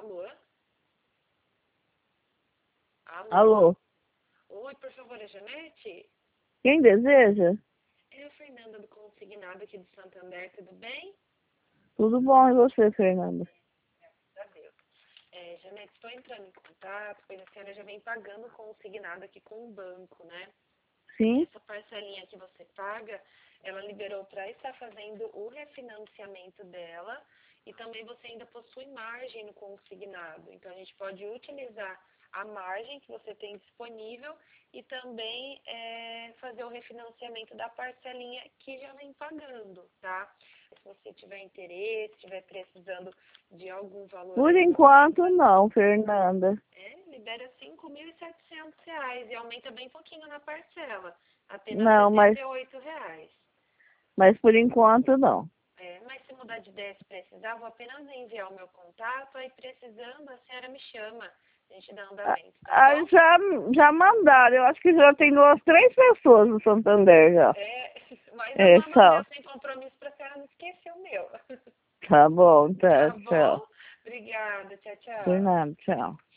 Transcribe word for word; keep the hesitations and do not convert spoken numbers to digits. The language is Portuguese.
Alô? Alô? Alô? Oi, por favor, é Janete? Quem deseja? É a Fernanda do Consignado aqui de Santander, tudo bem? Tudo bom e você, Fernanda? Graças a Deus. É, Janete, estou entrando em contato, pois a senhora já vem pagando o consignado aqui com o banco, né? Sim? Essa parcelinha que você paga, ela liberou para estar fazendo o refinanciamento dela e também você ainda possui margem no consignado. Então, a gente pode utilizar a margem que você tem disponível e também é, fazer o refinanciamento da parcelinha que já vem pagando, tá? Se você tiver interesse, estiver precisando de algum valor... Por enquanto não, Fernanda. É, libera cinco mil e setecentos reais e aumenta bem pouquinho na parcela, apenas Não, mas, setenta e oito reais. mas por enquanto não. É, mas se mudar de ideia, se precisar, vou apenas enviar o meu contato, aí precisando, a senhora me chama, a gente dá Ah, andamento, tá ah, bom? já, já mandaram, eu acho que já tem duas, três pessoas no Santander já. É, mas eu É, mando o meu só. sem compromisso pra senhora não esquecer o meu. Tá bom, tá, Tá tchau. bom? Obrigada, tchau, Por tchau. nada, tchau.